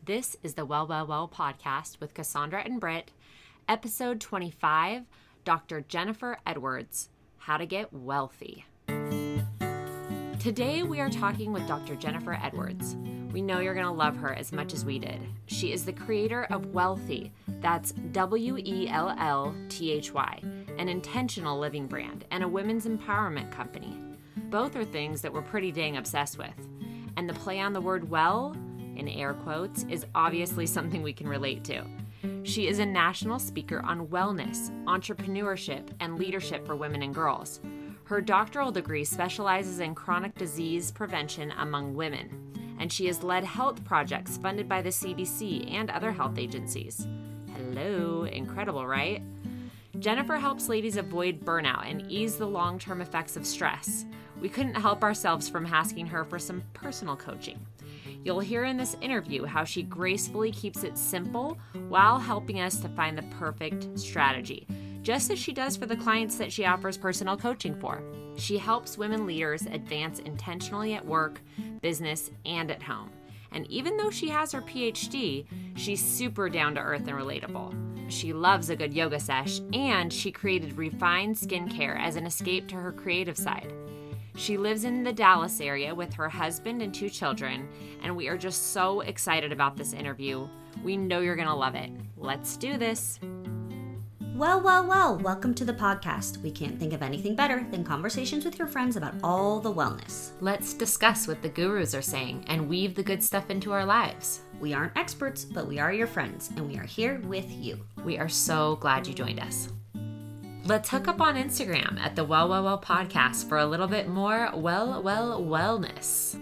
This is the Well, Well, Well podcast with Cassandra and Britt, episode 25, Dr. Jennifer Edwards, How to Get Wealthy. Today we are talking with Dr. Jennifer Edwards. We know you're going to love her as much as we did. She is the creator of Wellthy, that's Wellthy, an intentional living brand, and a women's empowerment company. Both are things that we're pretty dang obsessed with. And the play on the word well, in air quotes, is obviously something we can relate to. She is a national speaker on wellness, entrepreneurship, and leadership for women and girls. Her doctoral degree specializes in chronic disease prevention among women, and she has led health projects funded by the CDC and other health agencies. Hello, incredible, right? Jennifer helps ladies avoid burnout and ease the long-term effects of stress. We couldn't help ourselves from asking her for some personal coaching. You'll hear in this interview how she gracefully keeps it simple while helping us to find the perfect strategy, just as she does for the clients that she offers personal coaching for. She helps women leaders advance intentionally at work, business, and at home. And even though she has her PhD, she's super down to earth and relatable. She loves a good yoga sesh, and she created Refined Skincare as an escape to her creative side. She lives in the Dallas area with her husband and 2 children, and we are just so excited about this interview. We know you're going to love it. Let's do this. Well, well, well, welcome to the podcast. We can't think of anything better than conversations with your friends about all the wellness. Let's discuss what the gurus are saying and weave the good stuff into our lives. We aren't experts, but we are your friends, and we are here with you. We are so glad you joined us. Let's hook up on Instagram at the Well, Well, Well podcast for a little bit more wellness.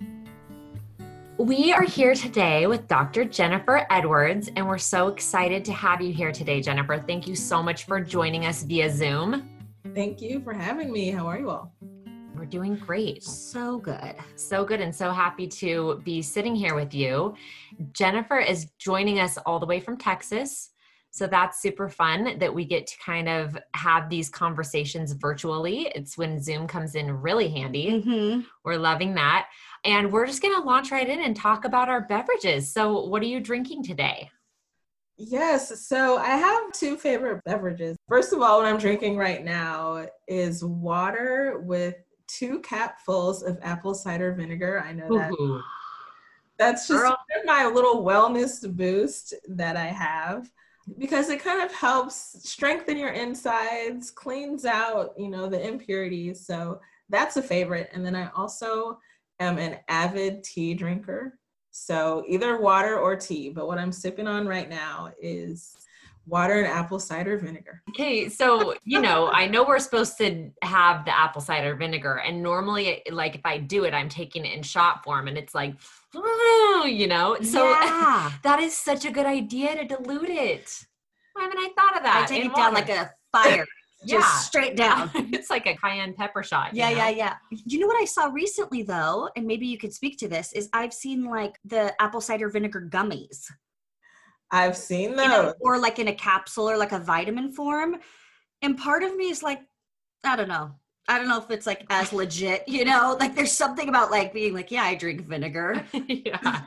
We are here today with Dr. Jennifer Edwards, and we're so excited to have you here today, Jennifer. Thank you so much for joining us via Zoom. Thank you for having me. How are you all? We're doing great. So good. So good, and so happy to be sitting here with you. Jennifer is joining us all the way from Texas. So that's super fun that we get to kind of have these conversations virtually. It's when Zoom comes in really handy. Mm-hmm. We're loving that. And we're just going to launch right in and talk about our beverages. So what are you drinking today? Yes, so I have 2 favorite beverages. First of all, what I'm drinking right now is water with 2 capfuls of apple cider vinegar. I know Ooh. that's just my little wellness boost that I have, because it kind of helps strengthen your insides, cleans out, the impurities. So that's a favorite. And then I also am an avid tea drinker. So either water or tea, but what I'm sipping on right now is water and apple cider vinegar. Okay, so, I know we're supposed to have the apple cider vinegar, and normally, if I do it, I'm taking it in shot form, and it's like, So Yeah. that is such a good idea to dilute it. Why haven't I thought of that? I take it down like a fire. Just straight down. It's like a cayenne pepper shot. Yeah. You know what I saw recently, though, and maybe you could speak to this, is I've seen like the apple cider vinegar gummies. I've seen those. Or like in a capsule or like a vitamin form. And part of me is like, I don't know if it's like as legit, like there's something about like being like, yeah, I drink vinegar. Yeah.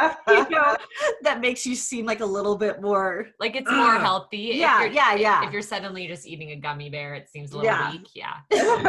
That makes you seem like a little bit more like it's more healthy. Yeah. If you're suddenly just eating a gummy bear, it seems a little weak. Yeah.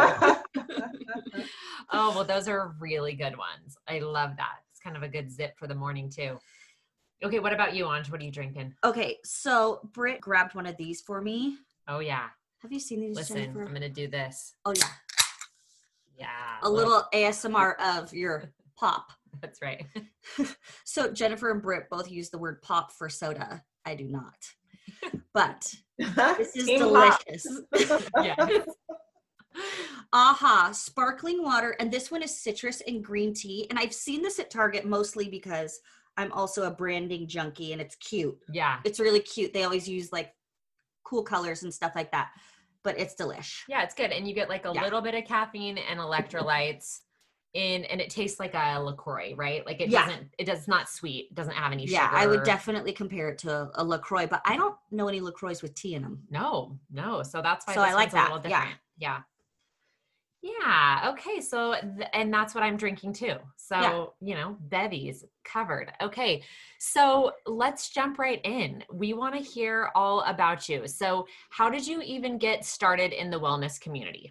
Oh, well, those are really good ones. I love that. It's kind of a good zip for the morning too. Okay, what about you, Anj? What are you drinking? Okay, so Britt grabbed one of these for me. Oh, yeah. Have you seen these, Listen, Jennifer? I'm going to do this. Oh, yeah. Yeah. Little ASMR of your pop. That's right. So Jennifer and Britt both use the word pop for soda. I do not. But this is delicious. Yeah. Aha, sparkling water. And this one is citrus and green tea. And I've seen this at Target mostly because I'm also a branding junkie and it's cute. Yeah. It's really cute. They always use like cool colors and stuff like that. But it's delish. Yeah, it's good. And you get like a little bit of caffeine and electrolytes and it tastes like a LaCroix, right? Like it's not sweet. It doesn't have any sugar. Yeah, I would definitely compare it to a LaCroix, but I don't know any LaCroix with tea in them. No. So that's why I like one's that. A little different. Yeah. Yeah. Okay. So, and that's what I'm drinking too. Yeah. So, bevies covered. Okay. So let's jump right in. We want to hear all about you. So, how did you even get started in the wellness community?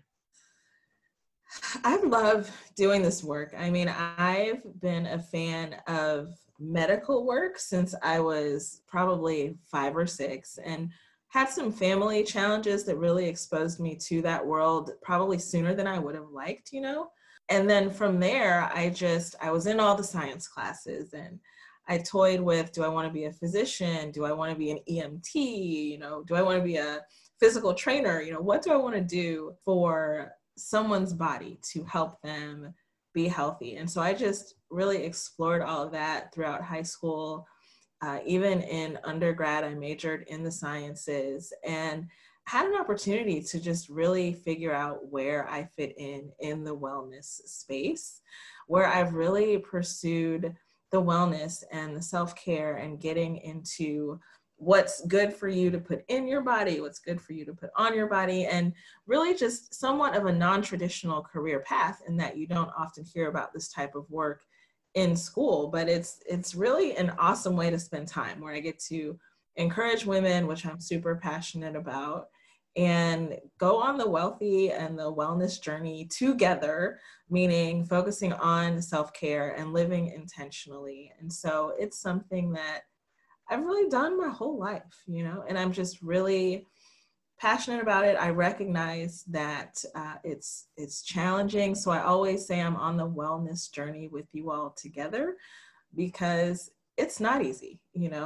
I love doing this work. I mean, I've been a fan of medical work since I was probably 5 or 6, and had some family challenges that really exposed me to that world probably sooner than I would have liked. And then from there, I was in all the science classes, and I toyed with, do I want to be a physician? Do I want to be an EMT? Do I want to be a physical trainer? What do I want to do for someone's body to help them be healthy? And so I just really explored all of that throughout high school. Even in undergrad, I majored in the sciences and had an opportunity to just really figure out where I fit in the wellness space, where I've really pursued the wellness and the self-care and getting into what's good for you to put in your body, what's good for you to put on your body, and really just somewhat of a non-traditional career path in that you don't often hear about this type of work in school, but it's really an awesome way to spend time where I get to encourage women, which I'm super passionate about, and go on the wealthy and the wellness journey together, meaning focusing on self-care and living intentionally. And so it's something that I've really done my whole life, and I'm just really passionate about it. I recognize that it's challenging. So I always say I'm on the wellness journey with you all together, because it's not easy.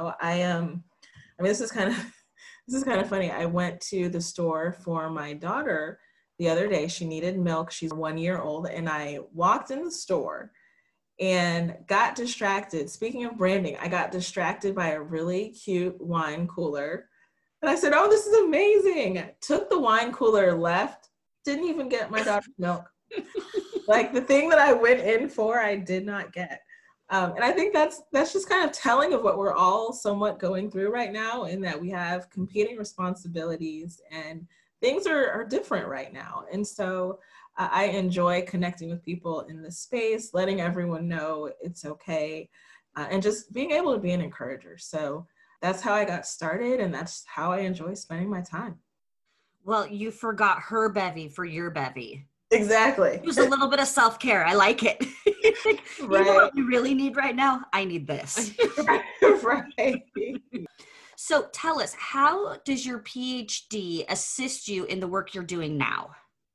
This is kind of funny. I went to the store for my daughter the other day. She needed milk. She's 1 year old. And I walked in the store and got distracted. Speaking of branding, I got distracted by a really cute wine cooler. And I said, oh, this is amazing. Took the wine cooler, left, didn't even get my daughter's milk. Like the thing that I went in for, I did not get. And I think that's just kind of telling of what we're all somewhat going through right now, in that we have competing responsibilities and things are different right now. And so I enjoy connecting with people in this space, letting everyone know it's okay, and just being able to be an encourager. So that's how I got started, and that's how I enjoy spending my time. Well, you forgot her bevy for your bevy. Exactly. It was a little bit of self-care. I like it. Right. You know what we really need right now? I need this. Right. So tell us, how does your PhD assist you in the work you're doing now?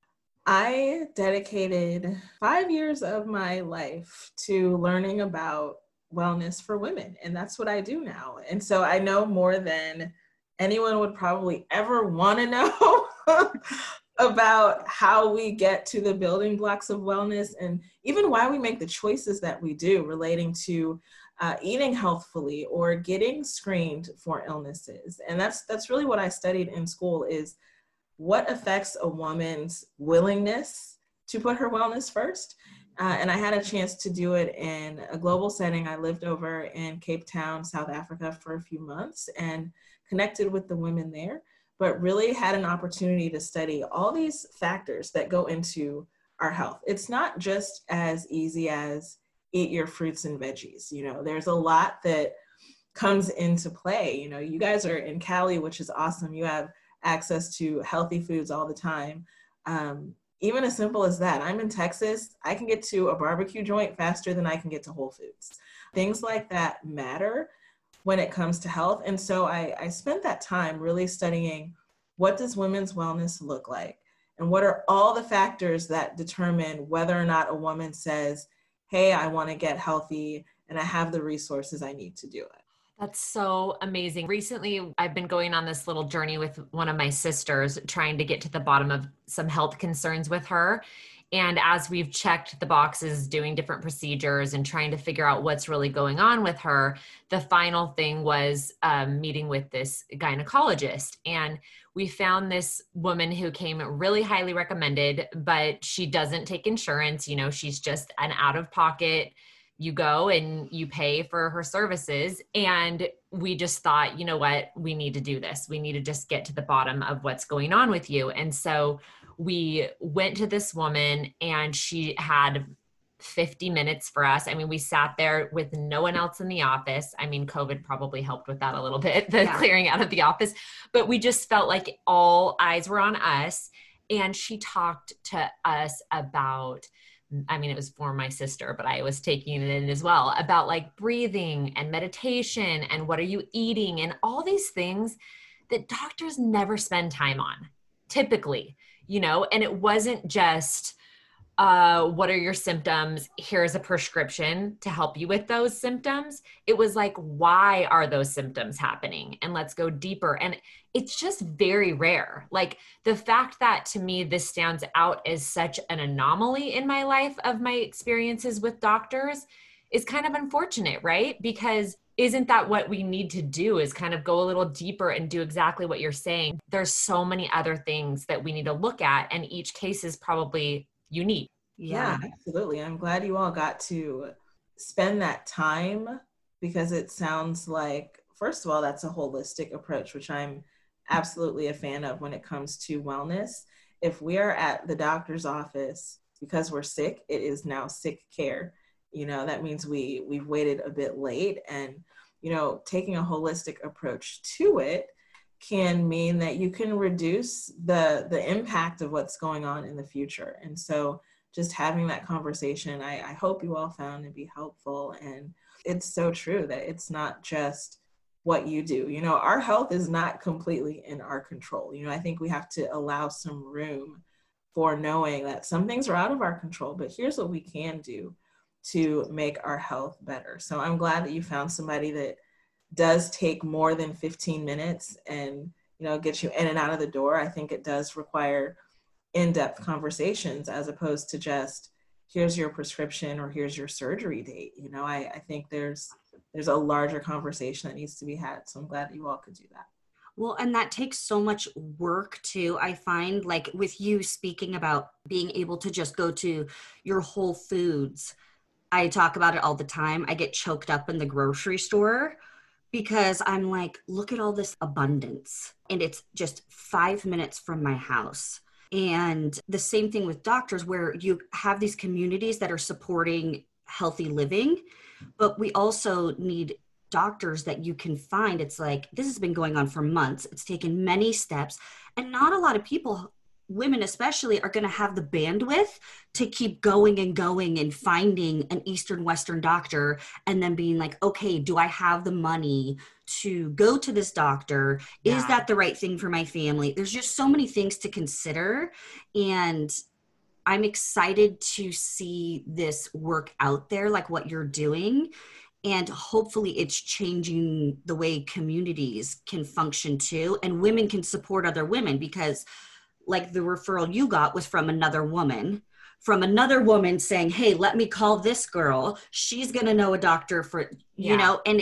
I dedicated 5 years of my life to learning about wellness for women, and that's what I do now. And so I know more than anyone would probably ever want to know about how we get to the building blocks of wellness, and even why we make the choices that we do relating to eating healthfully or getting screened for illnesses. And that's really what I studied in school, is what affects a woman's willingness to put her wellness first. And I had a chance to do it in a global setting. I lived over in Cape Town, South Africa for a few months and connected with the women there, but really had an opportunity to study all these factors that go into our health. It's not just as easy as eat your fruits and veggies. There's a lot that comes into play. You guys are in Cali, which is awesome. You have access to healthy foods all the time. Even as simple as that. I'm in Texas. I can get to a barbecue joint faster than I can get to Whole Foods. Things like that matter when it comes to health. And so I spent that time really studying, what does women's wellness look like? And what are all the factors that determine whether or not a woman says, hey, I want to get healthy and I have the resources I need to do it. That's so amazing. Recently, I've been going on this little journey with one of my sisters, trying to get to the bottom of some health concerns with her. And as we've checked the boxes, doing different procedures and trying to figure out what's really going on with her, the final thing was meeting with this gynecologist. And we found this woman who came really highly recommended, but she doesn't take insurance. She's just an out-of-pocket. You go and you pay for her services. And we just thought, you know what, we need to do this. We need to just get to the bottom of what's going on with you. And so we went to this woman and she had 50 minutes for us. I mean, we sat there with no one else in the office. I mean, COVID probably helped with that a little bit, the clearing out of the office, but we just felt like all eyes were on us. And she talked to us about, I mean, it was for my sister, but I was taking it in as well, about like breathing and meditation and what are you eating and all these things that doctors never spend time on, typically, you know. And it wasn't just, what are your symptoms? Here's a prescription to help you with those symptoms. It was like, why are those symptoms happening? And let's go deeper. And it's just very rare. Like the fact that to me, this stands out as such an anomaly in my life of my experiences with doctors is kind of unfortunate, right? Because isn't that what we need to do, is kind of go a little deeper and do exactly what you're saying? There's so many other things that we need to look at, and each case is probably unique. Yeah, absolutely. I'm glad you all got to spend that time, because it sounds like, first of all, that's a holistic approach, which I'm absolutely a fan of when it comes to wellness. If we are at the doctor's office because we're sick, it is now sick care. You know, that means we've waited a bit late, and, you know, taking a holistic approach to it can mean that you can reduce the impact of what's going on in the future. And so just having that conversation, I hope you all found to be helpful. And it's so true that it's not just what you do. You know, our health is not completely in our control. You know, I think we have to allow some room for knowing that some things are out of our control, but here's what we can do to make our health better. So I'm glad that you found somebody that does take more than 15 minutes and, you know, get you in and out of the door. I think it does require in-depth conversations as opposed to just, here's your prescription or here's your surgery date. You know, I think there's a larger conversation that needs to be had. So I'm glad that you all could do that. Well, and that takes so much work too. I find, like with you speaking about being able to just go to your Whole Foods, I talk about it all the time. I get choked up in the grocery store because I'm like, look at all this abundance. And it's just 5 minutes from my house. And the same thing with doctors, where you have these communities that are supporting healthy living, but we also need doctors that you can find. It's like, this has been going on for months. It's taken many steps, and not a lot of people, women especially, are going to have the bandwidth to keep going and finding an Eastern Western doctor and then being like, okay, do I have the money to go to this doctor? Is that the right thing for my family? There's just so many things to consider. And I'm excited to see this work out there, like what you're doing. And hopefully it's changing the way communities can function too. And women can support other women, because like the referral you got was from another woman saying, hey, let me call this girl. She's going to know a doctor for, you know, and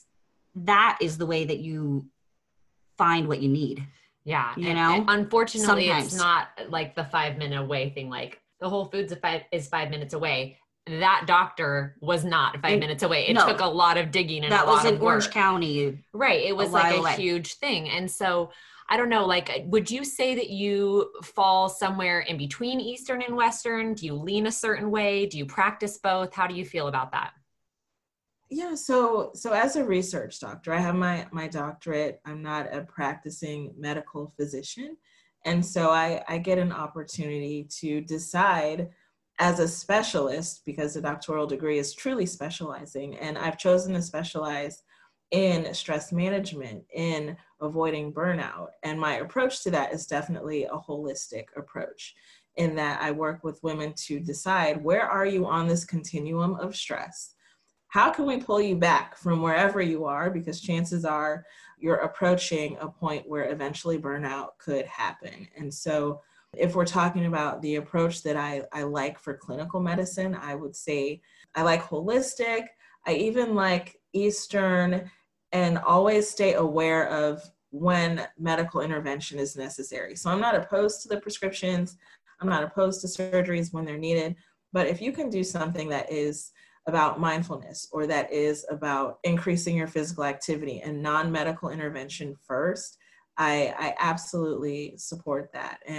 that is the way that you find what you need. Yeah. You know, and unfortunately, sometimes it's not like the 5 minute away thing. Like the Whole Foods is 5 minutes away. That doctor was not 5 minutes away. It took a lot of digging and that a lot was in of work. Orange County. Right. It was like a huge thing. And so I don't know, like, would you say that you fall somewhere in between Eastern and Western? Do you lean a certain way? Do you practice both? How do you feel about that? Yeah, so as a research doctor, I have my doctorate. I'm not a practicing medical physician. And so I get an opportunity to decide as a specialist, because the doctoral degree is truly specializing. And I've chosen to specialize in stress management, in avoiding burnout. And my approach to that is definitely a holistic approach, in that I work with women to decide, where are you on this continuum of stress? How can we pull you back from wherever you are? Because chances are you're approaching a point where eventually burnout could happen. And so if we're talking about the approach that I like for clinical medicine, I would say I like holistic. I even like Eastern, and always stay aware of when medical intervention is necessary. So I'm not opposed to the prescriptions. I'm not opposed to surgeries when they're needed. But if you can do something that is about mindfulness, or that is about increasing your physical activity and non-medical intervention first, I absolutely support that. And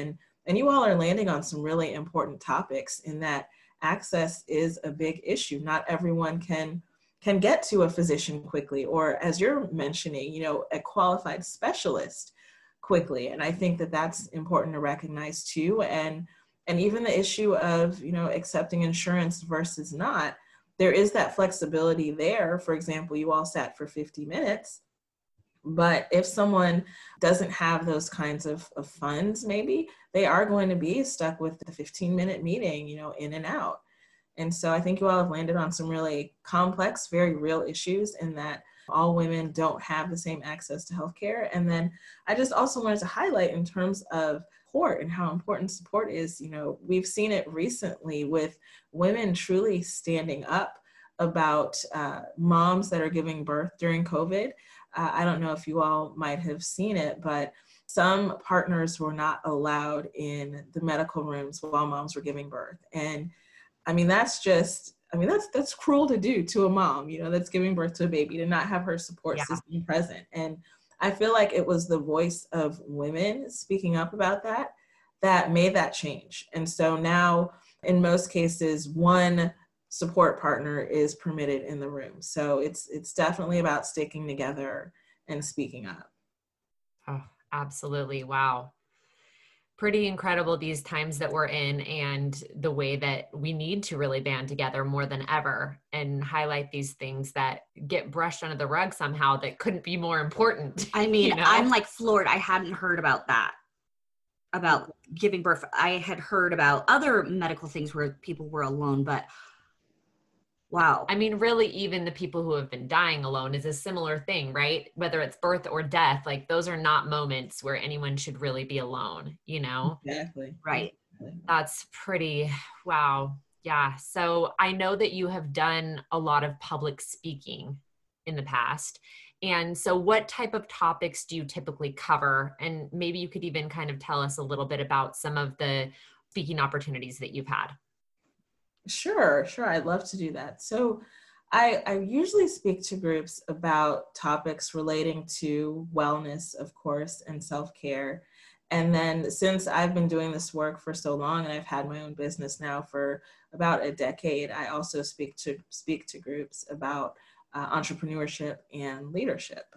And you all are landing on some really important topics in that access is a big issue. Not everyone can get to a physician quickly, or as you're mentioning, you know, a qualified specialist quickly. And I think that that's important to recognize too. And even the issue of, you know, accepting insurance versus not, there is that flexibility there. For example, you all sat for 50 minutes, but if someone doesn't have those kinds of funds, maybe they are going to be stuck with the 15-minute meeting, you know, in and out. And so I think you all have landed on some really complex, very real issues in that all women don't have the same access to healthcare. And then I just also wanted to highlight in terms of support and how important support is. You know, we've seen it recently with women truly standing up about moms that are giving birth during COVID. I don't know if you all might have seen it, but some partners were not allowed in the medical rooms while moms were giving birth. And I mean, that's cruel to do to a mom, you know, that's giving birth to a baby, to not have her support system present. And I feel like it was the voice of women speaking up about that made that change. And so now in most cases, one support partner is permitted in the room. So it's definitely about sticking together and speaking up. Oh, absolutely. Wow. Pretty incredible these times that we're in, and the way that we need to really band together more than ever and highlight these things that get brushed under the rug somehow that couldn't be more important. I mean, you know? I'm like floored. I hadn't heard about that, about giving birth. I had heard about other medical things where people were alone, but wow. I mean, really, even the people who have been dying alone is a similar thing, right? Whether it's birth or death, like those are not moments where anyone should really be alone, you know? Exactly. Right. That's pretty, wow. Yeah. So I know that you have done a lot of public speaking in the past. And so what type of topics do you typically cover? And maybe you could even kind of tell us a little bit about some of the speaking opportunities that you've had. Sure. I'd love to do that. So I usually speak to groups about topics relating to wellness, of course, and self-care. And then since I've been doing this work for so long and I've had my own business now for about a decade, I also speak to groups about entrepreneurship and leadership.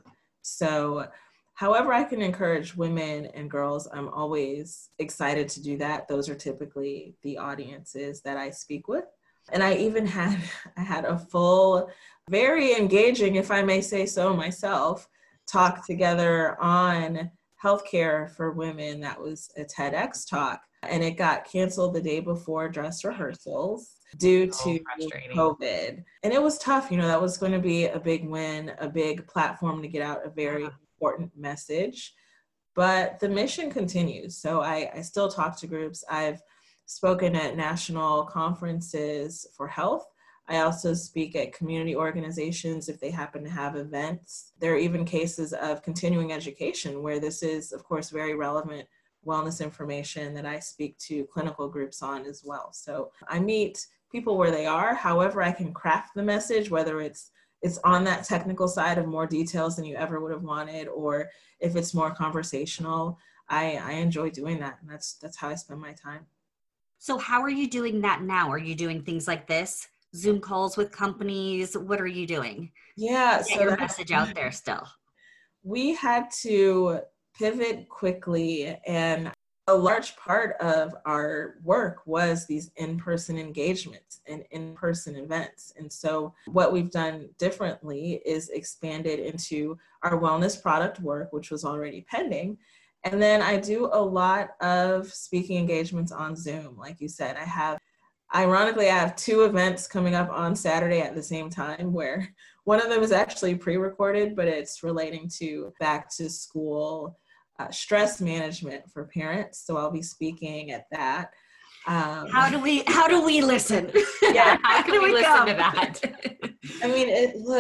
So however I can encourage women and girls, I'm always excited to do that. Those are typically the audiences that I speak with. And I even had a full, very engaging, if I may say so myself, talk together on healthcare for women. That was a TEDx talk, and it got canceled the day before dress rehearsals due to COVID. And it was tough. You know, that was going to be a big win, a big platform to get out a very important message, but the mission continues. So I still talk to groups. I've spoken at national conferences for health. I also speak at community organizations if they happen to have events. There are even cases of continuing education where this is, of course, very relevant wellness information that I speak to clinical groups on as well. So I meet people where they are. However, I can craft the message, whether it's on that technical side of more details than you ever would have wanted, or if it's more conversational. I enjoy doing that, and that's how I spend my time. So how are you doing that now? Are you doing things like this? Zoom calls with companies? What are you doing? Yeah. Get your message out there still. We had to pivot quickly, and a large part of our work was these in-person engagements and in-person events. And so what we've done differently is expanded into our wellness product work, which was already pending. And then I do a lot of speaking engagements on Zoom. Like you said, ironically, I have 2 events coming up on Saturday at the same time, where one of them is actually pre-recorded, but it's relating to back to school stress management for parents. So I'll be speaking at that. How do we listen? Yeah, how can we listen to that? I mean,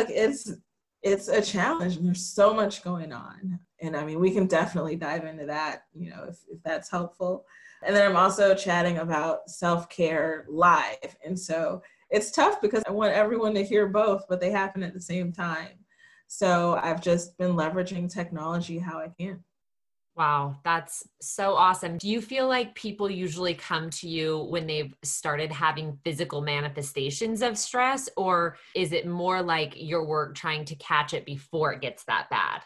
it's a challenge, and there's so much going on. And I mean, we can definitely dive into that, you know, if that's helpful. And then I'm also chatting about self-care live. And so it's tough because I want everyone to hear both, but they happen at the same time. So I've just been leveraging technology how I can. Wow, that's so awesome. Do you feel like people usually come to you when they've started having physical manifestations of stress, or is it more like your work trying to catch it before it gets that bad?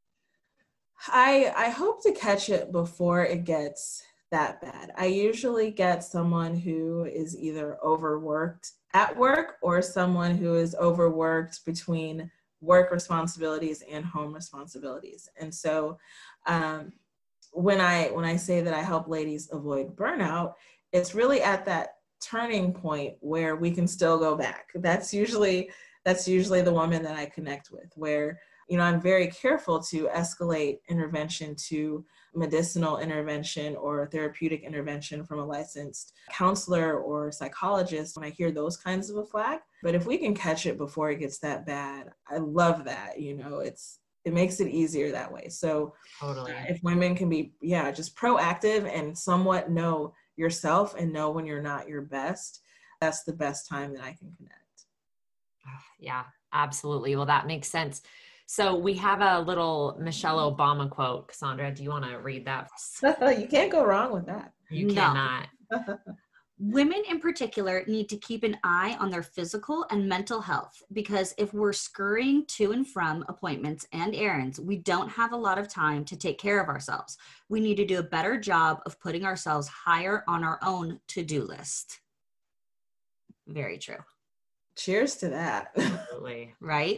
I hope to catch it before it gets that bad. I usually get someone who is either overworked at work or someone who is overworked between work responsibilities and home responsibilities. And so um, when I say that I help ladies avoid burnout, it's really at that turning point where we can still go back. That's usually the woman that I connect with, where I'm very careful to escalate intervention to medicinal intervention or therapeutic intervention from a licensed counselor or psychologist when I hear those kinds of a flag. But if we can catch it before it gets that bad, I love that. It makes it easier that way. So Totally. if women can be, just proactive and somewhat know yourself and know when you're not your best, that's the best time that I can connect. Yeah, absolutely. Well, that makes sense. So we have a little Michelle Obama quote. Cassandra, do you want to read that? You can't go wrong with that. You No. cannot. Women in particular need to keep an eye on their physical and mental health, because if we're scurrying to and from appointments and errands, we don't have a lot of time to take care of ourselves. We need to do a better job of putting ourselves higher on our own to-do list. Very true. Cheers to that. Absolutely. Right?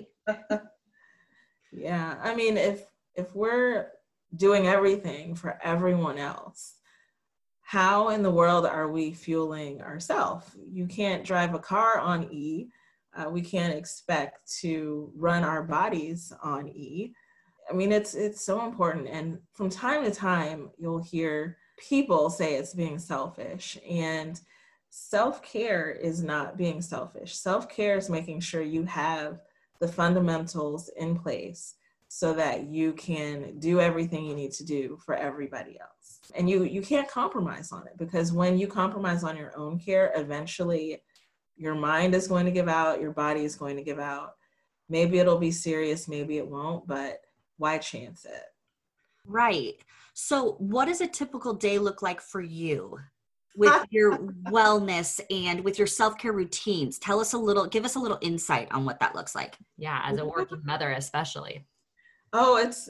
Yeah. I mean, if we're doing everything for everyone else, how in the world are we fueling ourselves? You can't drive a car on E. We can't expect to run our bodies on E. I mean, it's so important. And from time to time, you'll hear people say it's being selfish. And self-care is not being selfish. Self-care is making sure you have the fundamentals in place so that you can do everything you need to do for everybody else. And you can't compromise on it, because when you compromise on your own care, eventually your mind is going to give out, your body is going to give out. Maybe it'll be serious, maybe it won't, but why chance it? Right. So what does a typical day look like for you with your wellness and with your self-care routines? Give us a little insight on what that looks like. Yeah, as a working mother, especially. Oh, it's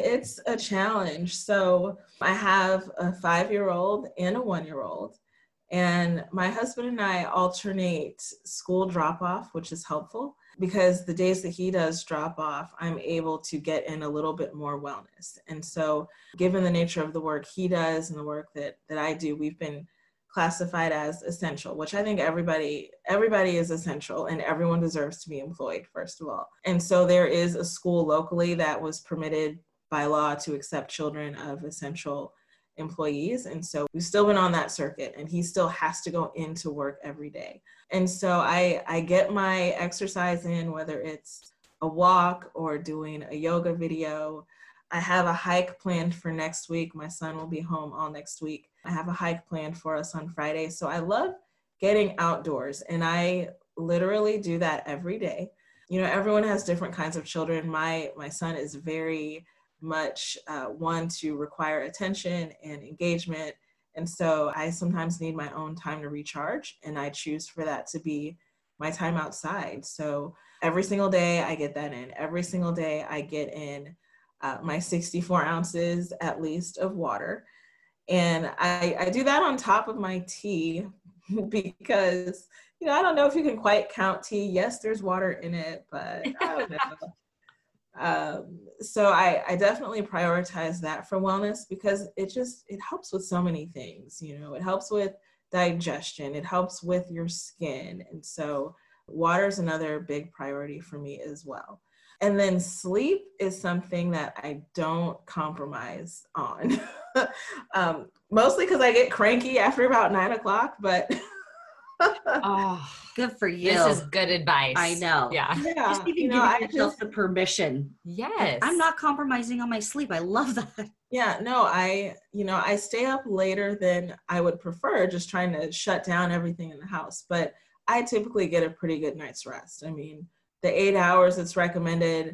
a challenge. So I have a 5-year-old and a 1-year-old, and my husband and I alternate school drop-off, which is helpful because the days that he does drop off, I'm able to get in a little bit more wellness. And so given the nature of the work he does and the work that I do, we've been classified as essential, which I think everybody is essential and everyone deserves to be employed, first of all. And so there is a school locally that was permitted by law to accept children of essential employees. And so we've still been on that circuit, and he still has to go into work every day. And so I get my exercise in, whether it's a walk or doing a yoga video. I have a hike planned for next week. My son will be home all next week. I have a hike planned for us on Friday. So I love getting outdoors, and I literally do that every day. Everyone has different kinds of children. My son is very much one to require attention and engagement. And so I sometimes need my own time to recharge, and I choose for that to be my time outside. So every single day I get that in. Every single day I get in my 64 ounces at least of water. And I do that on top of my tea because, I don't know if you can quite count tea. Yes, there's water in it, but I don't know. So I definitely prioritize that for wellness because it helps with so many things. It helps with digestion. It helps with your skin. And so water is another big priority for me as well. And then sleep is something that I don't compromise on. Mostly because I get cranky after about 9 o'clock, but. Oh, good for you. This is good advice. I know. Yeah. Just even giving yourself the permission. Yes. I'm not compromising on my sleep. I love that. Yeah, no, I stay up later than I would prefer, just trying to shut down everything in the house. But I typically get a pretty good night's rest. I mean, the 8 hours that's recommended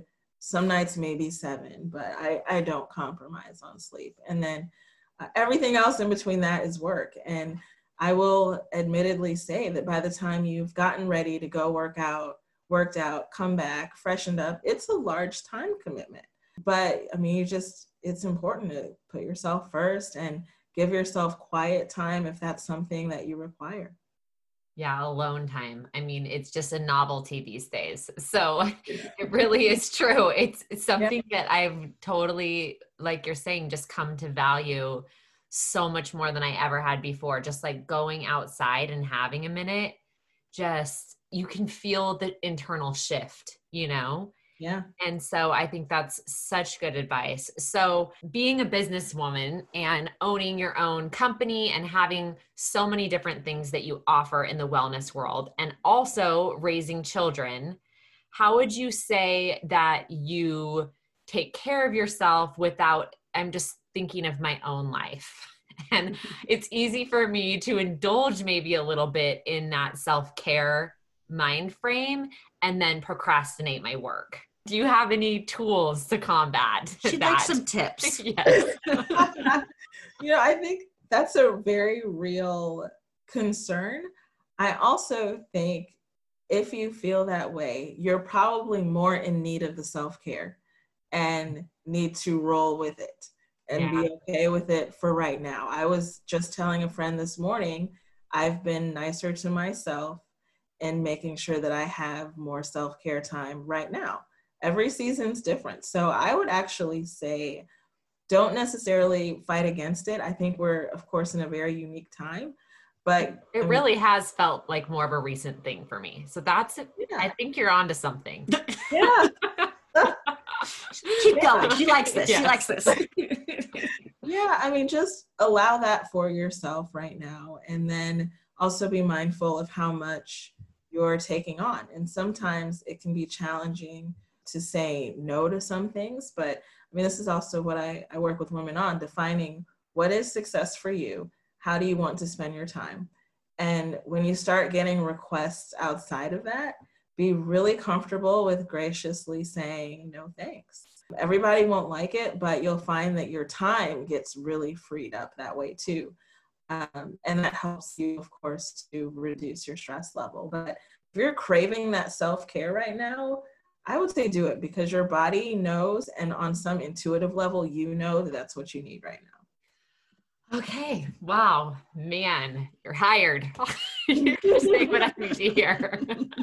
Some nights maybe 7, but I don't compromise on sleep. And then everything else in between that is work. And I will admittedly say that by the time you've gotten ready to go worked out, come back, freshened up, it's a large time commitment. But I mean, it's important to put yourself first and give yourself quiet time if that's something that you require. Yeah, alone time. I mean, it's just a novelty these days. So it really is true. It's something that I've totally, like you're saying, just come to value so much more than I ever had before. Just like going outside and having a minute, just you can feel the internal shift, you know? Yeah. And so I think that's such good advice. So being a businesswoman and owning your own company and having so many different things that you offer in the wellness world and also raising children, how would you say that you take care of yourself without, I'm just thinking of my own life. And it's easy for me to indulge maybe a little bit in that self-care mind frame and then procrastinate my work. Do you have any tools to combat She'd that? like some tips. Yes. I think that's a very real concern. I also think if you feel that way, you're probably more in need of the self-care and need to roll with it and be okay with it for right now. I was just telling a friend this morning, I've been nicer to myself and making sure that I have more self-care time right now. Every season's different. So I would actually say, don't necessarily fight against it. I think we're, of course, in a very unique time, but it really has felt like more of a recent thing for me. So that's, I think you're onto something. Yeah. Keep going. She likes this. She likes this. Yeah. I mean, just allow that for yourself right now. And then also be mindful of how much you're taking on. And sometimes it can be challenging to say no to some things, but I mean, this is also what I work with women on, defining what is success for you. How do you want to spend your time? And when you start getting requests outside of that, be really comfortable with graciously saying no thanks. Everybody won't like it, but you'll find that your time gets really freed up that way too. And that helps you, of course, to reduce your stress level. But if you're craving that self-care right now, I would say do it because your body knows, and on some intuitive level, you know that that's what you need right now. Okay. Wow. Man, you're hired. You're saying what I need to hear.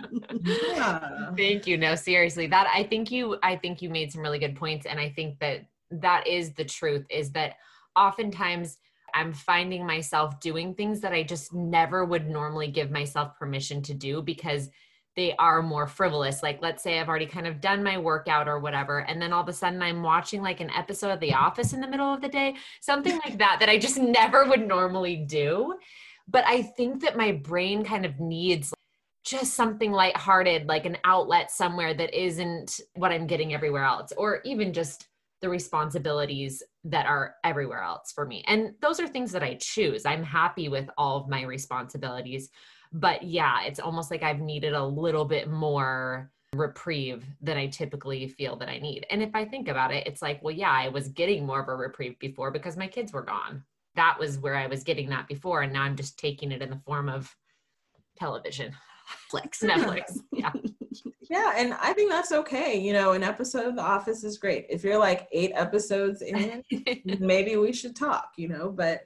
Yeah. Thank you. No, seriously, I think you made some really good points. And I think that is the truth, is that oftentimes I'm finding myself doing things that I just never would normally give myself permission to do because they are more frivolous. Like, let's say I've already kind of done my workout or whatever. And then all of a sudden I'm watching like an episode of The Office in the middle of the day, something like that I just never would normally do. But I think that my brain kind of needs just something lighthearted, like an outlet somewhere that isn't what I'm getting everywhere else, or even just the responsibilities that are everywhere else for me. And those are things that I choose. I'm happy with all of my responsibilities. But yeah, it's almost like I've needed a little bit more reprieve than I typically feel that I need. And if I think about it, it's like, well, yeah, I was getting more of a reprieve before because my kids were gone. That was where I was getting that before. And now I'm just taking it in the form of television. Netflix. Yeah. Yeah. And I think that's okay. An episode of The Office is great. If you're like 8 episodes in, maybe we should talk, but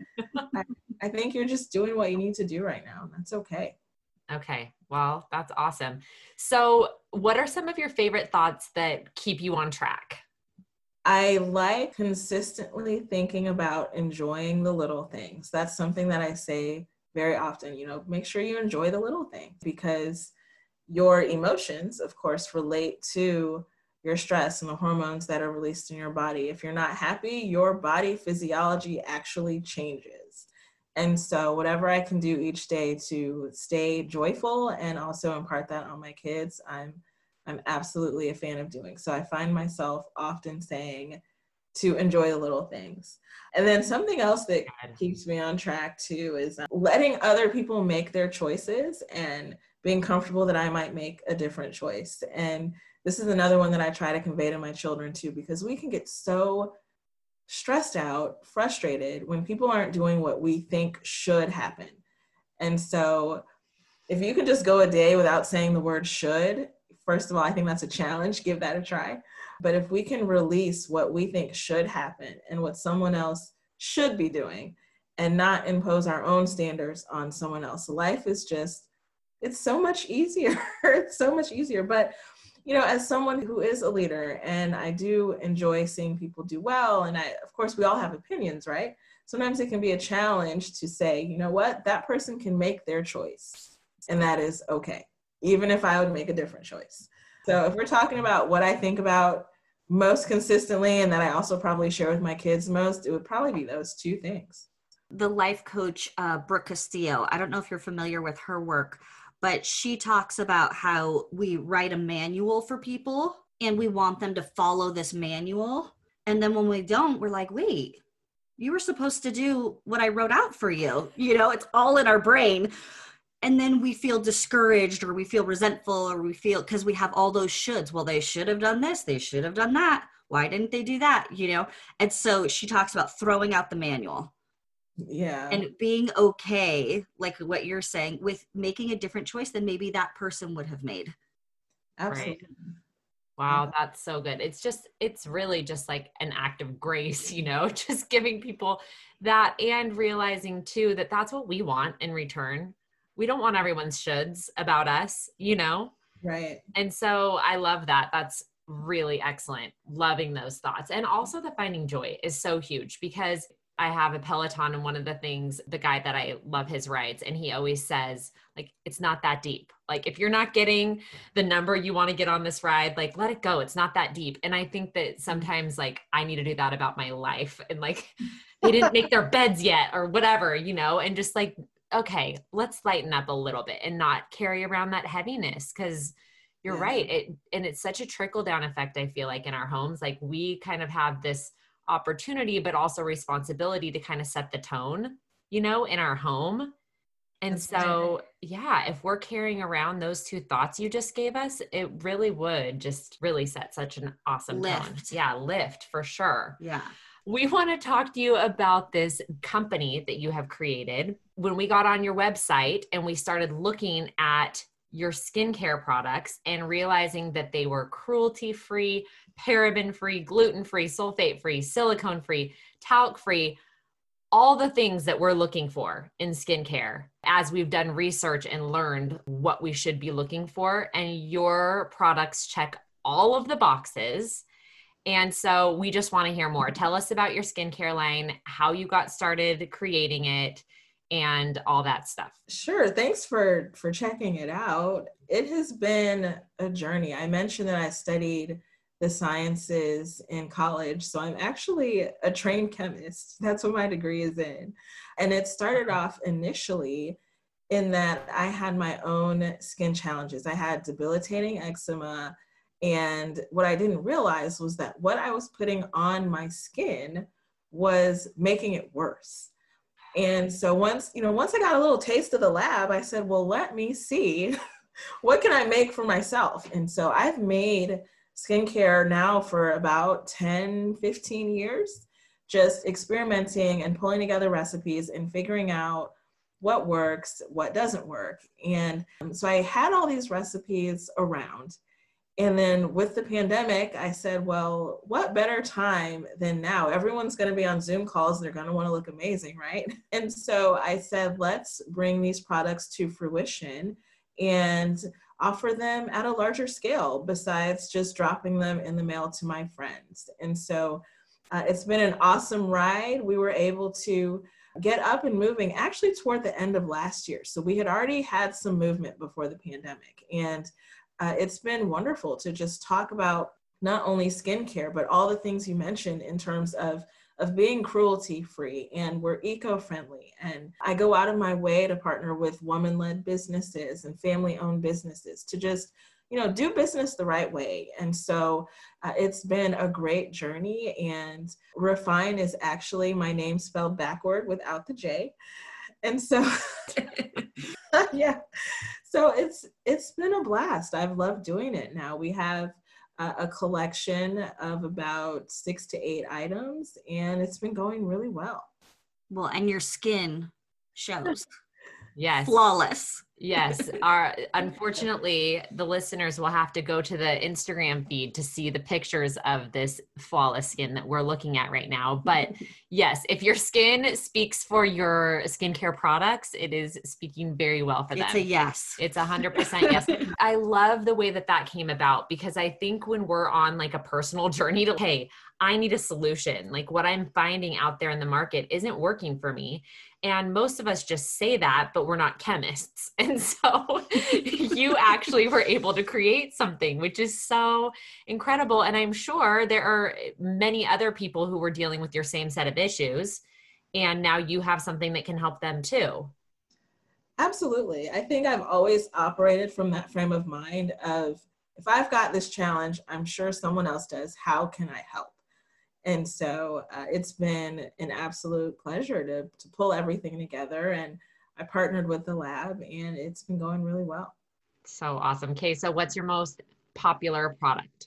I think you're just doing what you need to do right now. That's okay. Okay. Well, that's awesome. So what are some of your favorite thoughts that keep you on track? I like consistently thinking about enjoying the little things. That's something that I say very often, make sure you enjoy the little things because your emotions, of course, relate to your stress and the hormones that are released in your body. If you're not happy, your body physiology actually changes. And so whatever I can do each day to stay joyful and also impart that on my kids, I'm absolutely a fan of doing. So I find myself often saying to enjoy the little things. And then something else that keeps me on track too is letting other people make their choices and being comfortable that I might make a different choice and this is another one that I try to convey to my children too, because we can get so stressed out, frustrated when people aren't doing what we think should happen. And so if you can just go a day without saying the word should, first of all, I think that's a challenge. Give that a try. But if we can release what we think should happen and what someone else should be doing and not impose our own standards on someone else, life is just, it's so much easier. It's so much easier. But, you know, as someone who is a leader, and I do enjoy seeing people do well, and of course, we all have opinions, right? Sometimes it can be a challenge to say, you know what, that person can make their choice, and that is okay, even if I would make a different choice. So if we're talking about what I think about most consistently, and that I also probably share with my kids most, it would probably be those two things. The life coach, Brooke Castillo, I don't know if you're familiar with her work, but she talks about how we write a manual for people and we want them to follow this manual. And then when we don't, we're like, wait, you were supposed to do what I wrote out for you. You know, it's all in our brain. And then we feel discouraged, or we feel resentful, or we feel, because we have all those shoulds. Well, they should have done this. They should have done that. Why didn't they do that? You know? And so she talks about throwing out the manual. Yeah. And being okay, like what you're saying, with making a different choice than maybe that person would have made. Absolutely. Right. Wow, that's so good. It's really just like an act of grace, you know, just giving people that, and realizing too that that's what we want in return. We don't want everyone's shoulds about us, you know? Right. And so I love that. That's really excellent. Loving those thoughts. And also the finding joy is so huge, because I have a Peloton, and one of the things, the guy that I love his rides, and he always says, like, it's not that deep. Like, if you're not getting the number you want to get on this ride, like, let it go. It's not that deep. And I think that sometimes, like, I need to do that about my life. And like, they didn't make their beds yet or whatever, you know, and just like, okay, let's lighten up a little bit and not carry around that heaviness. Cause you're right. And it's such a trickle down effect, I feel like, in our homes. Like, we kind of have this opportunity, but also responsibility to kind of set the tone, you know, in our home. And That's so, yeah, if we're carrying around those two thoughts you just gave us, it really would just really set such an awesome tone. Yeah, lift for sure. Yeah. We want to talk to you about this company that you have created. When we got on your website and we started looking at your skincare products and realizing that they were cruelty-free, paraben-free, gluten-free, sulfate-free, silicone-free, talc-free, all the things that we're looking for in skincare as we've done research and learned what we should be looking for. And your products check all of the boxes. And so we just want to hear more. Tell us about your skincare line, how you got started creating it, and all that stuff. Sure. Thanks for checking it out. It has been a journey. I mentioned that I studied the sciences in college. So I'm actually a trained chemist. That's what my degree is in. And it started off initially in that I had my own skin challenges. I had debilitating eczema. And what I didn't realize was that what I was putting on my skin was making it worse. And so once I got a little taste of the lab, I said, well, let me see what can I make for myself? And so I've made skincare now for about 10, 15 years, just experimenting and pulling together recipes and figuring out what works, what doesn't work. And so I had all these recipes around. And then with the pandemic, I said, well, what better time than now? Everyone's going to be on Zoom calls. They're going to want to look amazing, right? And so I said, let's bring these products to fruition and offer them at a larger scale besides just dropping them in the mail to my friends. And so it's been an awesome ride. We were able to get up and moving actually toward the end of last year. So we had already had some movement before the pandemic. And it's been wonderful to just talk about not only skincare, but all the things you mentioned in terms of being cruelty-free, and we're eco-friendly. And I go out of my way to partner with woman-led businesses and family-owned businesses to just, do business the right way. And so it's been a great journey. And Refine is actually my name spelled backward without the J. And so, yeah. So it's been a blast. I've loved doing it. Now we have a collection of about 6 to 8 items, and it's been going really well. Well, and your skin shows. Yes. Flawless. Yes. Unfortunately, the listeners will have to go to the Instagram feed to see the pictures of this flawless skin that we're looking at right now. But yes, if your skin speaks for your skincare products, it is speaking very well for them. It's a yes. It's 100% yes. I love the way that came about, because I think when we're on like a personal journey to, hey, I need a solution. Like what I'm finding out there in the market isn't working for me. And most of us just say that, but we're not chemists. And so you actually were able to create something, which is so incredible. And I'm sure there are many other people who were dealing with your same set of issues. And now you have something that can help them too. Absolutely. I think I've always operated from that frame of mind of, if I've got this challenge, I'm sure someone else does. How can I help? And so it's been an absolute pleasure to pull everything together. And I partnered with the lab, and it's been going really well. So awesome. Okay, so what's your most popular product?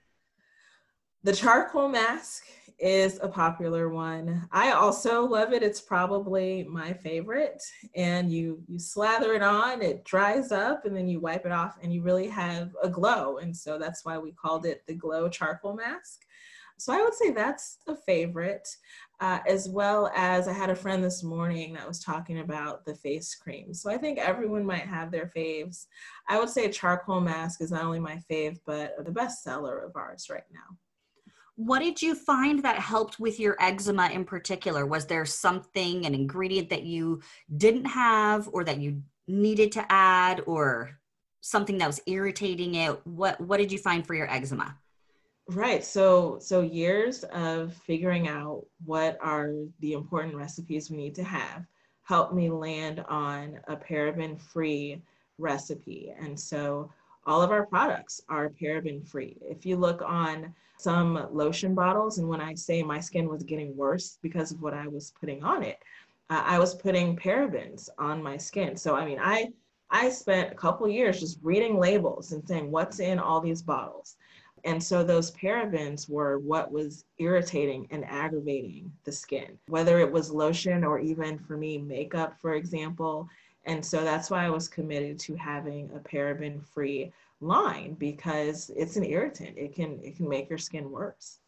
The charcoal mask is a popular one. I also love it. It's probably my favorite. And you slather it on, it dries up, and then you wipe it off, and you really have a glow. And so that's why we called it the Glow Charcoal Mask. So I would say that's a favorite, as well as I had a friend this morning that was talking about the face cream. So I think everyone might have their faves. I would say charcoal mask is not only my fave, but the best seller of ours right now. What did you find that helped with your eczema in particular? Was there something, an ingredient that you didn't have or that you needed to add, or something that was irritating it? What did you find for your eczema? Right. So years of figuring out what are the important recipes we need to have helped me land on a paraben-free recipe. And so all of our products are paraben-free. If you look on some lotion bottles, and when I say my skin was getting worse because of what I was putting on it, I was putting parabens on my skin. So, I mean, I spent a couple years just reading labels and saying, what's in all these bottles? And so those parabens were what was irritating and aggravating the skin, whether it was lotion or even for me, makeup, for example. And so that's why I was committed to having a paraben-free line, because it's an irritant. It can make your skin worse.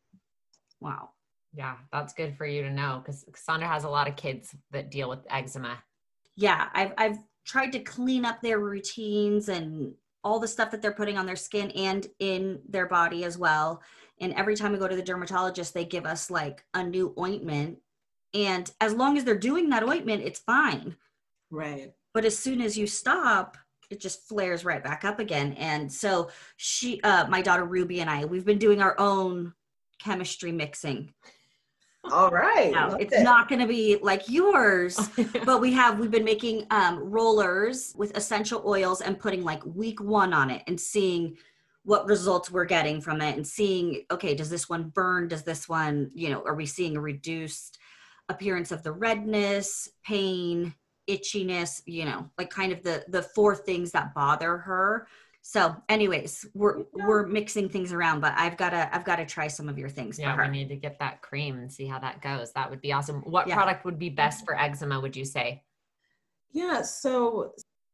Wow. Yeah, that's good for you to know, because Sandra has a lot of kids that deal with eczema. Yeah, I've tried to clean up their routines and all the stuff that they're putting on their skin and in their body as well. And every time we go to the dermatologist, they give us like a new ointment. And as long as they're doing that ointment, it's fine. Right. But as soon as you stop, it just flares right back up again. And so my daughter Ruby and I, we've been doing our own chemistry mixing. All right. Now, it's not going to be like yours, but we've been making rollers with essential oils and putting like week 1 on it and seeing what results we're getting from it, and seeing, okay, does this one burn? Does this one, are we seeing a reduced appearance of the redness, pain, itchiness, like kind of the 4 things that bother her. So anyways, we're mixing things around, but I've got to try some of your things for her. We need to get that cream and see how that goes. That would be awesome. What product would be best for eczema, would you say? Yeah, so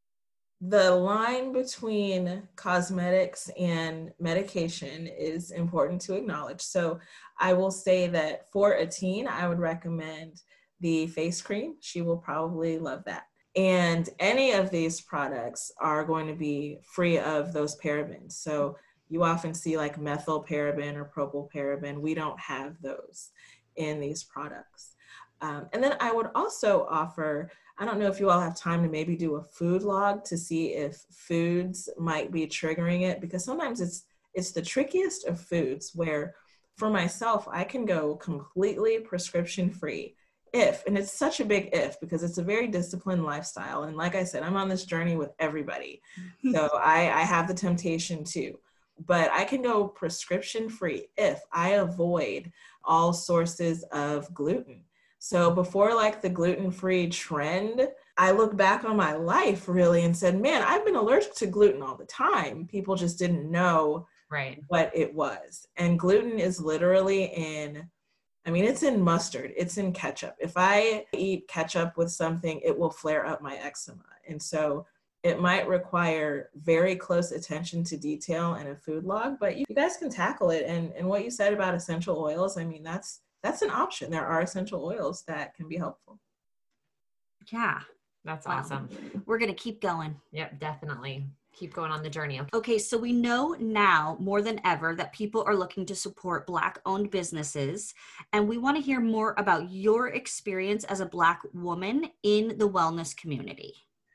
the line between cosmetics and medication is important to acknowledge. So I will say that for a teen, I would recommend the face cream. She will probably love that. And any of these products are going to be free of those parabens. So you often see like methyl paraben or propyl paraben. We don't have those in these products. And then I would also offer, I don't know if you all have time to maybe do a food log to see if foods might be triggering it, because sometimes it's the trickiest of foods where for myself, I can go completely prescription free. And it's such a big if, because it's a very disciplined lifestyle. And like I said, I'm on this journey with everybody. So I have the temptation too, but I can go prescription free if I avoid all sources of gluten. So before like the gluten-free trend, I look back on my life really and said, man, I've been allergic to gluten all the time. People just didn't know right. what it was. And gluten is literally it's in mustard, it's in ketchup. If I eat ketchup with something, it will flare up my eczema. And so it might require very close attention to detail in a food log, but you guys can tackle it. And what you said about essential oils, that's an option. There are essential oils that can be helpful. Yeah. That's awesome. We're going to keep going. Yep, definitely. Keep going on the journey. Okay, so we know now more than ever that people are looking to support Black-owned businesses, and we want to hear more about your experience as a Black woman in the wellness community.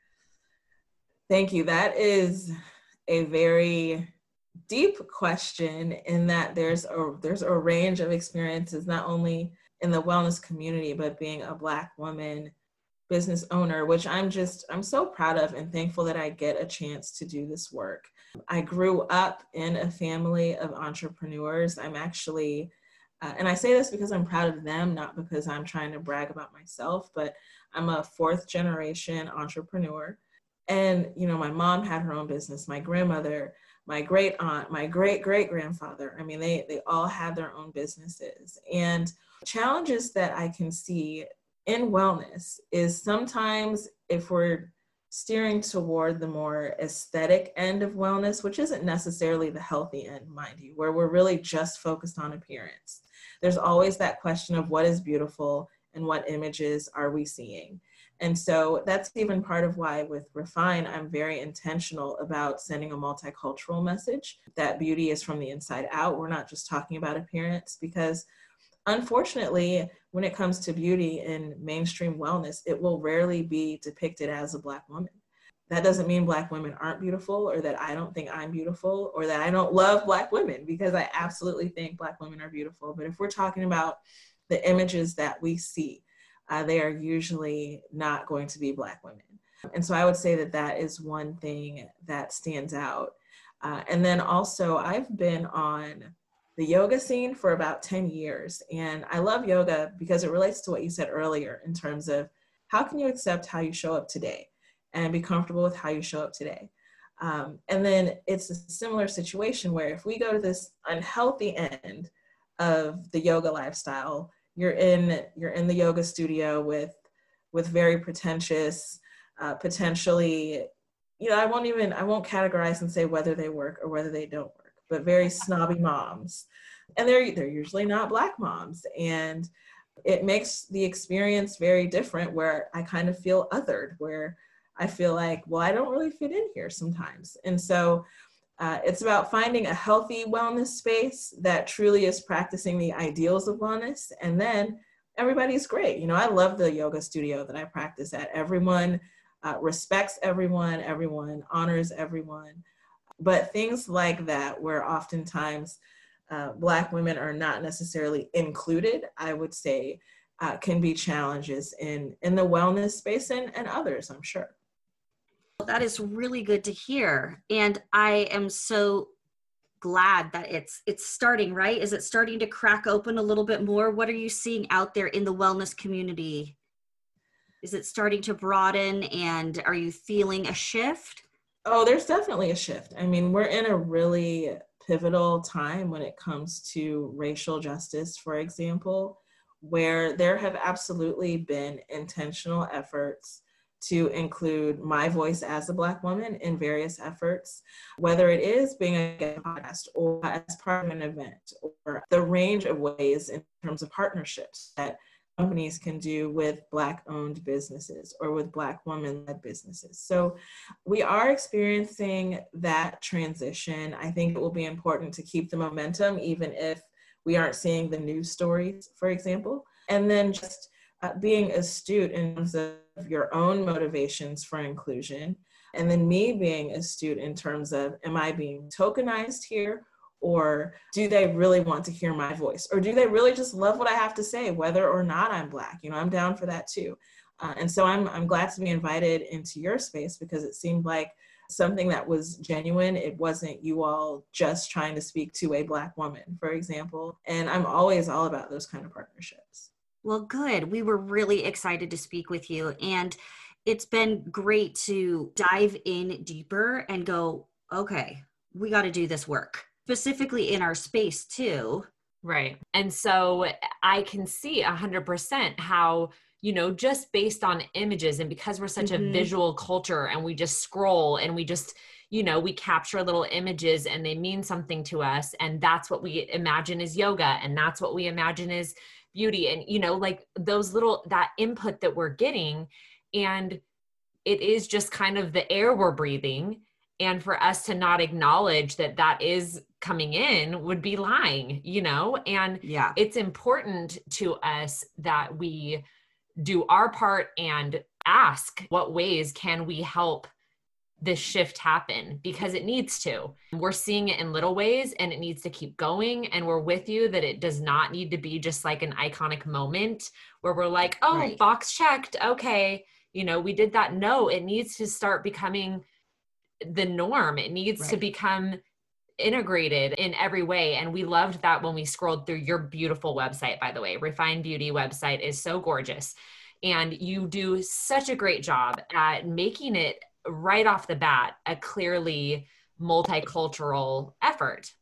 Thank you. That is a very deep question in that there's a range of experiences, not only in the wellness community, but being a Black woman business owner, which I'm so proud of and thankful that I get a chance to do this work. I grew up in a family of entrepreneurs. I'm actually, and I say this because I'm proud of them, not because I'm trying to brag about myself, but I'm a 4th generation entrepreneur. And, my mom had her own business, my grandmother, my great aunt, my great great grandfather. They all had their own businesses. And challenges that I can see in wellness is sometimes if we're steering toward the more aesthetic end of wellness, which isn't necessarily the healthy end, mind you, where we're really just focused on appearance. There's always that question of what is beautiful and what images are we seeing? And so that's even part of why with Refine, I'm very intentional about sending a multicultural message that beauty is from the inside out. We're not just talking about appearance, because unfortunately, when it comes to beauty in mainstream wellness, it will rarely be depicted as a Black woman. That doesn't mean Black women aren't beautiful, or that I don't think I'm beautiful, or that I don't love Black women, because I absolutely think Black women are beautiful. But if we're talking about the images that we see, they are usually not going to be Black women. And so I would say that that is one thing that stands out. And then also, I've been on the yoga scene for about 10 years. And I love yoga because it relates to what you said earlier in terms of how can you accept how you show up today and be comfortable with how you show up today. And then it's a similar situation where if we go to this unhealthy end of the yoga lifestyle, you're in the yoga studio with very pretentious, potentially, I won't categorize and say whether they work or whether they don't work, but very snobby moms. And they're usually not Black moms. And it makes the experience very different, where I kind of feel othered, where I feel like, well, I don't really fit in here sometimes. And so it's about finding a healthy wellness space that truly is practicing the ideals of wellness. And then everybody's great. I love the yoga studio that I practice at. Everyone respects everyone, everyone honors everyone. But things like that, where oftentimes Black women are not necessarily included, I would say can be challenges in the wellness space and others, I'm sure. That is really good to hear. And I am so glad that it's starting, right? Is it starting to crack open a little bit more? What are you seeing out there in the wellness community? Is it starting to broaden, and are you feeling a shift? Oh, there's definitely a shift. We're in a really pivotal time when it comes to racial justice, for example, where there have absolutely been intentional efforts to include my voice as a Black woman in various efforts, whether it is being a guest podcast or as part of an event, or the range of ways in terms of partnerships that companies can do with Black-owned businesses or with Black women-led businesses. So we are experiencing that transition. I think it will be important to keep the momentum, even if we aren't seeing the news stories, for example. And then just being astute in terms of your own motivations for inclusion. And then me being astute in terms of, am I being tokenized here? Or do they really want to hear my voice? Or do they really just love what I have to say, whether or not I'm Black? I'm down for that too. And so I'm glad to be invited into your space, because it seemed like something that was genuine. It wasn't you all just trying to speak to a Black woman, for example. And I'm always all about those kind of partnerships. Well, good. We were really excited to speak with you. And it's been great to dive in deeper and go, okay, we got to do this work. specifically in our space too. Right. And so I can see 100% how, just based on images, and because we're such a visual culture and we just scroll and we just, we capture little images and they mean something to us. And that's what we imagine is yoga. And that's what we imagine is beauty. And, like that input that we're getting, and it is just kind of the air we're breathing. And for us to not acknowledge that that is coming in would be lying, and it's important to us that we do our part and ask what ways can we help this shift happen, because it needs to. We're seeing it in little ways and it needs to keep going. And we're with you that it does not need to be just like an iconic moment where we're like, oh, box checked. Okay. We did that. No, it needs to start becoming the norm. It needs to become integrated in every way. And we loved that when we scrolled through your beautiful website, by the way. Refined Beauty website is so gorgeous. And you do such a great job at making it right off the bat a clearly multicultural effort,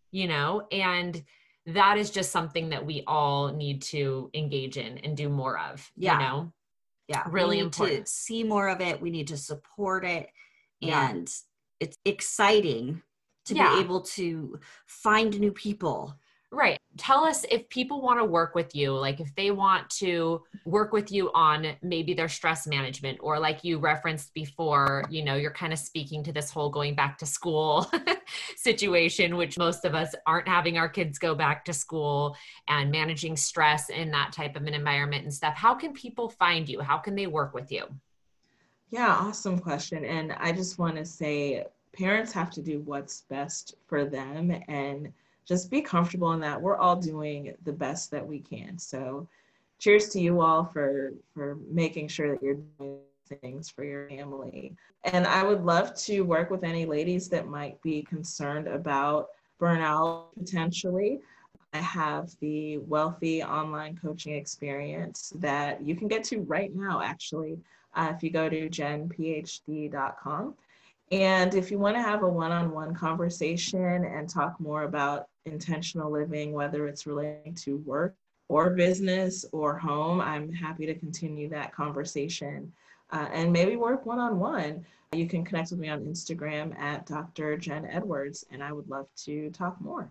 and that is just something that we all need to engage in and do more of, Yeah, really we need important to see more of it. We need to support it. And it's exciting to be able to find new people. Right. Tell us if people want to work with you, like if they want to work with you on maybe their stress management, or like you referenced before, you're kind of speaking to this whole going back to school situation, which most of us aren't having our kids go back to school, and managing stress in that type of an environment and stuff. How can people find you? How can they work with you? Yeah, awesome question. And I just want to say parents have to do what's best for them and just be comfortable in that. We're all doing the best that we can. So cheers to you all for making sure that you're doing things for your family. And I would love to work with any ladies that might be concerned about burnout potentially. I have the Wealthy online coaching experience that you can get to right now, actually, if you go to jenphd.com. And if you want to have a one-on-one conversation and talk more about intentional living, whether it's relating to work or business or home, I'm happy to continue that conversation and maybe work one-on-one. You can connect with me on Instagram at Dr. Jen Edwards, and I would love to talk more.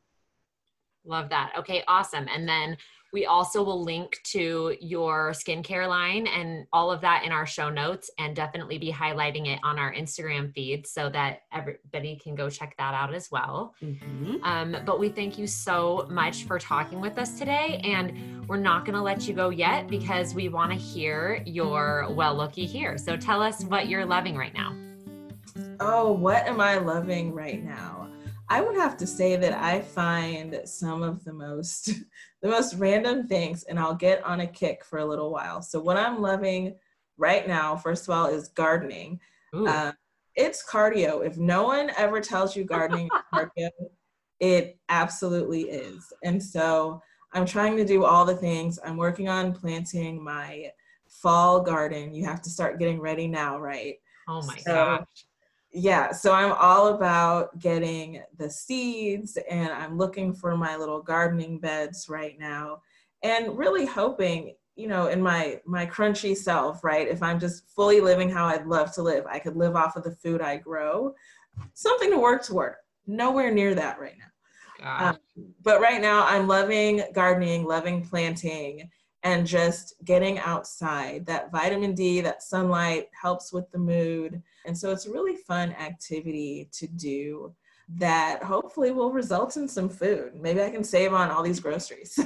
Love that. Okay, awesome. And then we also will link to your skincare line and all of that in our show notes, and definitely be highlighting it on our Instagram feed so that everybody can go check that out as well. But we thank you so much for talking with us today, and we're not going to let you go yet because we want to hear your well looky here. So tell us what you're loving right now. Oh, what am I loving right now? I would have to say that I find some of the most random things, and I'll get on a kick for a little while. So what I'm loving right now, first of all, is gardening. It's cardio. If no one ever tells you gardening is cardio, it absolutely is. And so I'm trying to do all the things. I'm working on planting my fall garden. You have to start getting ready now, right? Oh my gosh. Yeah, so I'm all about getting the seeds, and I'm looking for my little gardening beds right now, and really hoping, in my crunchy self, right? If I'm just fully living how I'd love to live, I could live off of the food I grow. Something to work toward. Nowhere near that right now. But right now I'm loving gardening, loving planting, and just getting outside. That vitamin D, that sunlight helps with the mood. And so it's a really fun activity to do that hopefully will result in some food. Maybe I can save on all these groceries.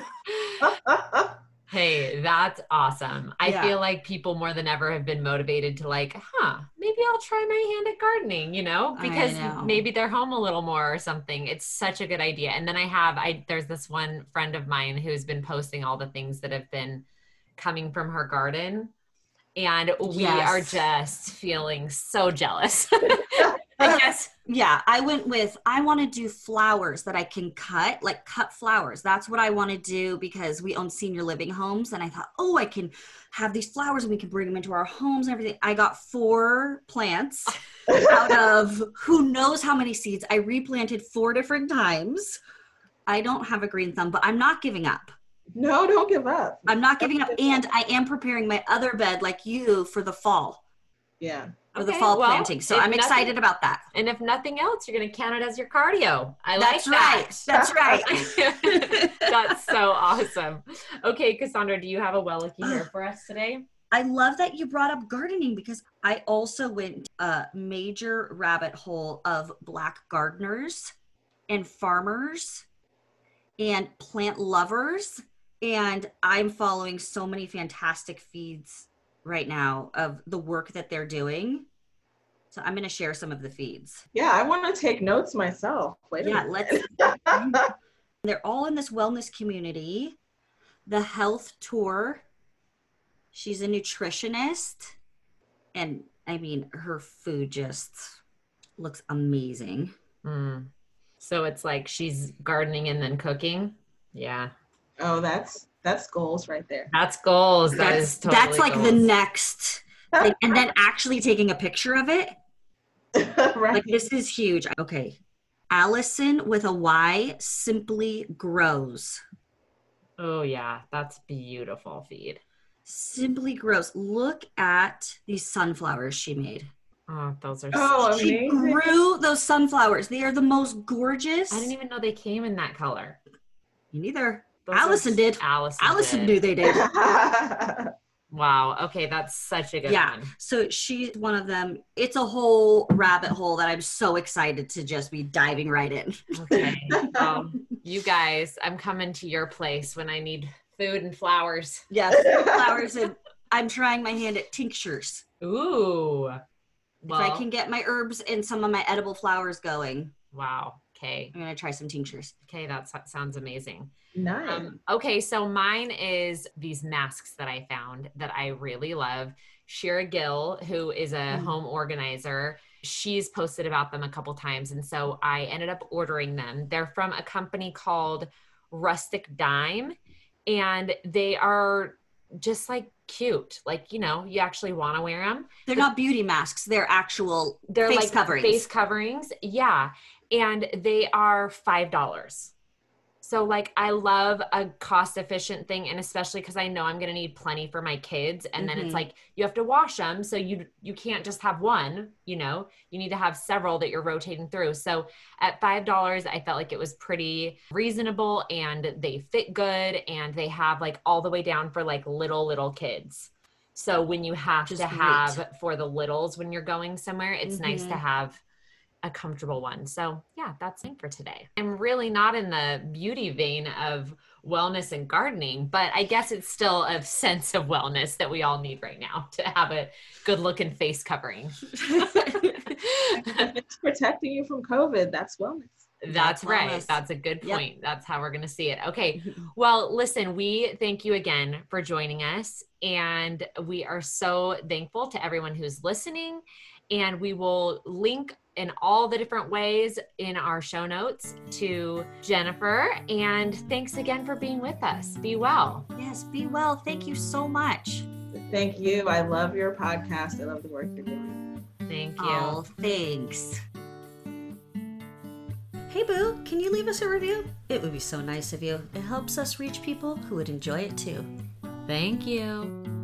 Hey, that's awesome. I feel like people more than ever have been motivated to maybe I'll try my hand at gardening, because maybe they're home a little more or something. It's such a good idea. And then there's this one friend of mine who's been posting all the things that have been coming from her garden. And we are just feeling so jealous. I Yes. Yeah, I went with, I want to do flowers that I can cut, like cut flowers. That's what I want to do because we own senior living homes. And I thought, I can have these flowers and we can bring them into our homes and everything. I got 4 plants out of who knows how many seeds. I replanted 4 different times. I don't have a green thumb, but I'm not giving up. No, don't give up. I'm not giving up. And I am preparing my other bed like you for the fall. Yeah. For the fall planting. So I'm excited about that. And if nothing else, you're going to count it as your cardio. That's right. That's right. That's so awesome. Okay, Cassandra, do you have a well looky here for us today? I love that you brought up gardening because I also went a major rabbit hole of Black gardeners and farmers and plant lovers. And I'm following so many fantastic feeds right now of the work that they're doing. So I'm going to share some of the feeds. Yeah, I want to take notes myself. Let's. They're all in this wellness community. The Health Tour. She's a nutritionist. And I mean, her food just looks amazing. So it's like she's gardening and then cooking. Yeah. Oh, that's goals right there. That's goals. That's like goals. the next thing. And then actually taking a picture of it. Right. Like this is huge. Okay. Allison with a Y, Simply Grows. Oh yeah, that's beautiful feed. Simply Grows. Look at these sunflowers she made. Oh, those are she grew those sunflowers. They are the most gorgeous. I didn't even know they came in that color. Me neither. Allison did. Allison knew they did. Wow. Okay, that's such a good one. So she's one of them. It's a whole rabbit hole that I'm so excited to just be diving right in. Okay. You guys, I'm coming to your place when I need food and flowers. Yes, flowers, and I'm trying my hand at tinctures. Ooh. Well, if I can get my herbs and some of my edible flowers going. Wow. Okay. I'm going to try some tinctures. Okay, that sounds amazing. Nice. Okay, so mine is these masks that I found that I really love. Shira Gill, who is a home organizer, she's posted about them a couple times. And so I ended up ordering them. They're from a company called Rustic Dime. And they are just like cute. Like, you know, you actually want to wear them. They're not beauty masks. They're face like coverings. Face coverings. Yeah. And they are $5. So like, I love a cost efficient thing. And especially because I know I'm going to need plenty for my kids. And then it's like, you have to wash them. So you can't just have one, you know, you need to have several that you're rotating through. So at $5, I felt like it was pretty reasonable and they fit good. And they have like all the way down for like little kids. So when you have to have for the littles, when you're going somewhere, it's nice to have a comfortable one. So yeah, that's it for today. I'm really not in the beauty vein of wellness and gardening, but I guess it's still a sense of wellness that we all need right now to have a good looking face covering. It's protecting you from COVID. That's wellness. That's right. Wellness. That's a good point. Yep. That's how we're going to see it. Okay. Well, listen, we thank you again for joining us. And we are so thankful to everyone who's listening. And we will link in all the different ways in our show notes to Jennifer. And thanks again for being with us. Be well. Yes, be well. Thank you so much. Thank you. I love your podcast. I love the work you're doing. Thank you. Oh, thanks. Hey, Boo, can you leave us a review? It would be so nice of you. It helps us reach people who would enjoy it too. Thank you.